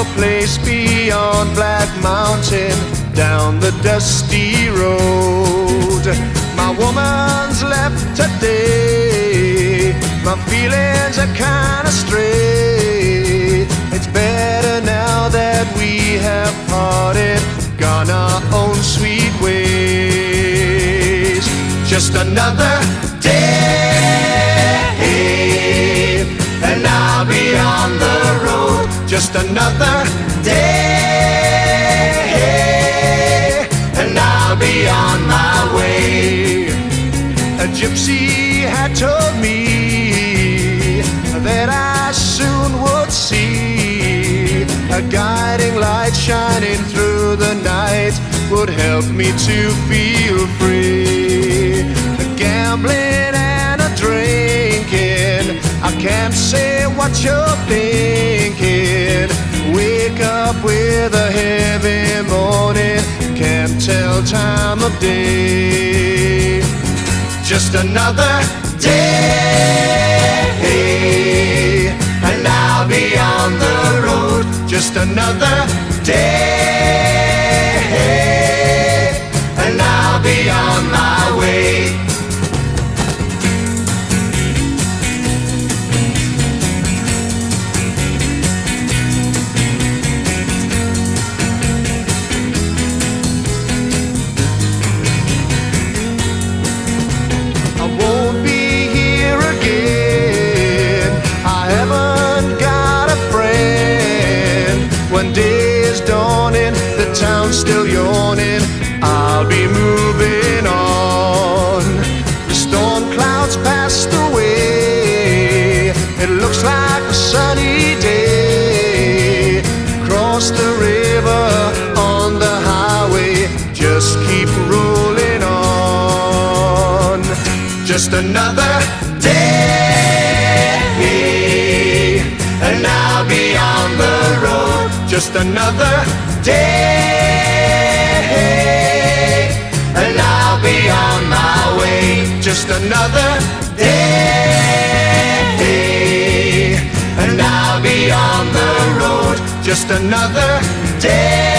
a place beyond Black Mountain, down the dusty road. My woman's left today, my feelings are kinda stray. It's better now that we have parted, gone our own sweet ways. Just another day, and I'll be on the road. Just another day, and I'll be on my way. A gypsy had told me that I soon would see a guiding light shining through the night would help me to feel free. Gambling and a drinking, I can't say what you're thinking. Wake up with a heavy morning, can't tell time of day. Just another day, and I'll be on the road. Just another day, and I'll be on my way. When day is dawning, the town's still yawning, I'll be moving on. The storm clouds passed away, it looks like a sunny day. Cross the river on the highway, just keep rolling on. Just another day, and I'll be on the road. Just another day, and I'll be on my way. Just another day, and I'll be on the road. Just another day.